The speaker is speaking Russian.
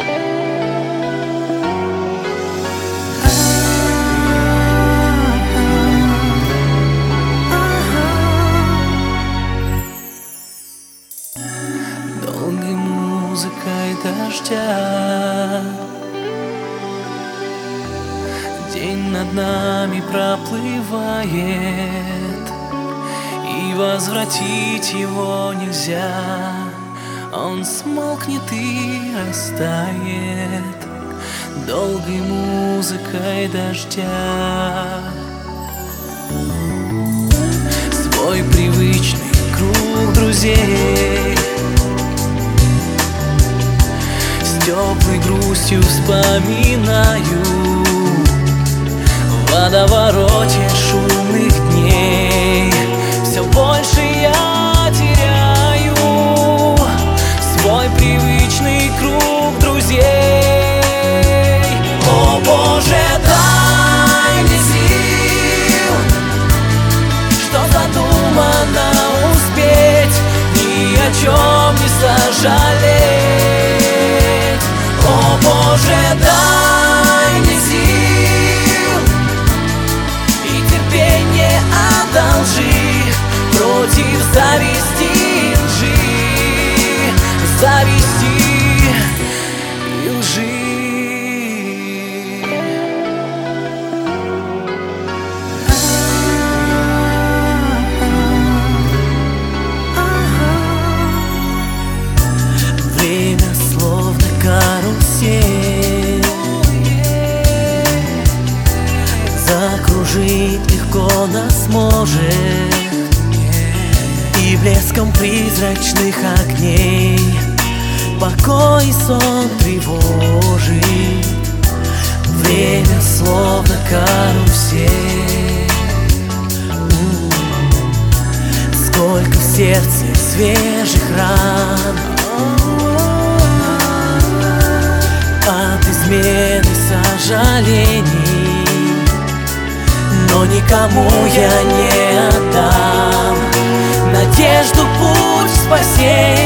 Долгой музыкой дождя день над нами проплывает, и возвратить его нельзя. Он смолкнет и растает долгой музыкой дождя. Свой привычный круг друзей с теплой грустью вспоминаю в водовороте шумных дней. Все больше я теряю свой привычный круг друзей. О Боже, дай мне сил, что задумано успеть, ни о чем не сожалеть. О Боже, дай мне сил и терпение одолжи против зависти, лжи, зависти и лжи. Время словно карусель, закружить легко нас может, и блеском призрачных огней покой и сон тревожит. Время словно карусель. Сколько в сердце свежих ран от измены сожалений, но никому я не отдам надежду, путь спасения.